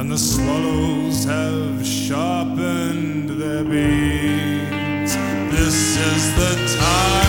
and the swallows have sharpened their beaks. This is the time